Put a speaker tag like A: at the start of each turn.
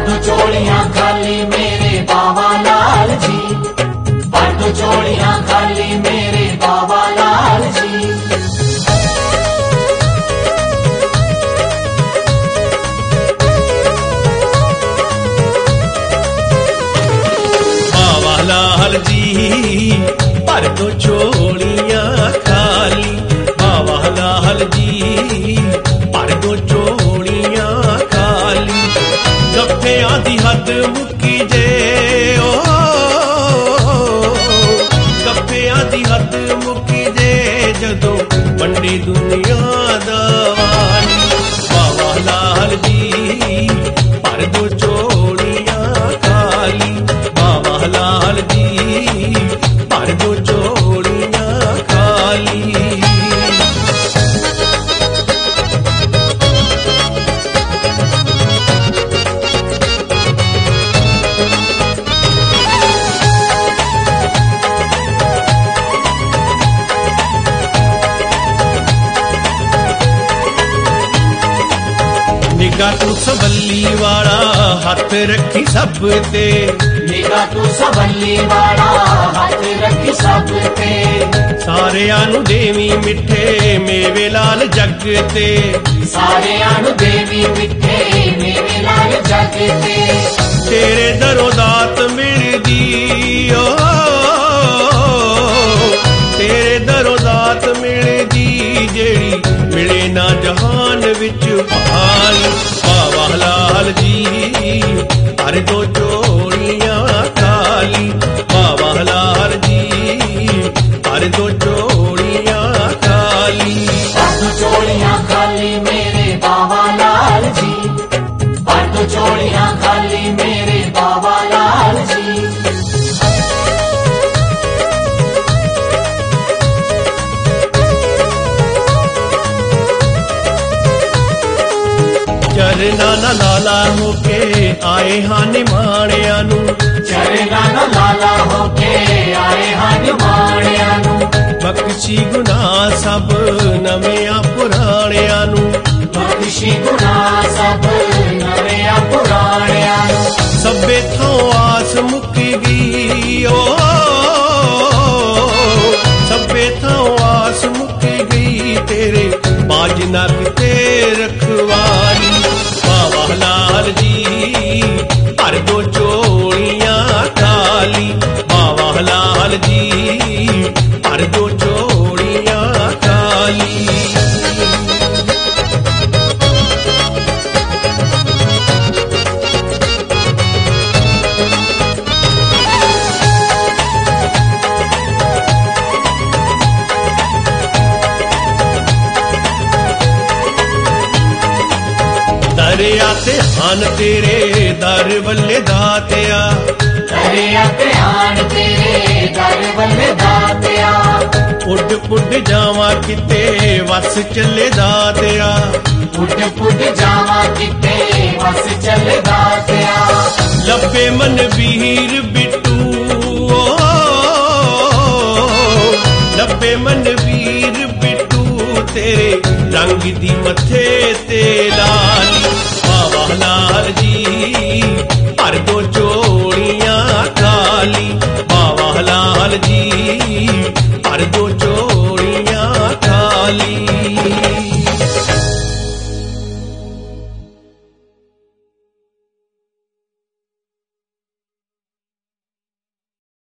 A: दो चोलियां खाली मेरे बाबा लाल जी, भर दो चोलियां खाली मेरे बाबा लाल जी।
B: बाबा लाल जी भर दो चोलियां खाली, बाबा लाल जी भर दो चोलियां खाली। गफ्फियां दी हद मुक्की जे ओ, गफ्फियां दी हद मुक्की जे जदों वंडी दुनिया दा वाली। बाबा लाल जी भर दो चोलियां खाली, बाबा लाल जी भर दो चोलियां खाली। निगाह तू सबली वाला हथ रखी सब ते,
A: निगाह तू सबली वाला हथ रखी सब ते।
B: सारियां नू देवी मिठे मेवे लाल जग ते,
A: सारियां नू देवी मिठे मेवे लाल जग ते।
B: तेरे दरों दात मिलदी ओ, तेरे दरों दात मिलदी जेड़ी मिले ना जहान विच भाली। बाबा लाल जी भर दो चोलियां खाली, बाबा लाल जी भर दो चोलियां खाली।
A: भर दो चोलियां खाली मेरे बाबा लाल जी, भर दो चोलियां खाली मेरे बाबा लाल जी।
B: चरना ना लाला होके आए हां निमाणिया नू,
A: चरना ना लाला होके आए हां निमाणिया नू।
B: बख्शी गुनाह सब नवियां पुराणिया नू,
A: बख्शी गुनाह सब नवियां पुराणिया नू।
B: सब्बे थों आस मुक्की गई ओ, सब्बे थों आस मुक्की गई तेरे बाजना किते रखवाली। बाबा लाल जी भर दो चोलियां खाली, बाबा लाल जी भर दो चोलियां खाली। दरिया ते हान तेरे दर वल्ले दातिया,
A: दरिया ते हान तेरे दर वल्ले दातिया।
B: उड पुड जावा किते वस चले दातिया,
A: उड पुड जावा किते वस चले दातिया।
B: लब्बे मन वीर बिट्टू ओ, लब्बे मन वीर बिट्टू तेरे रंग दी मथे ते लाली। बाबा लाल जी भर दो चोलियां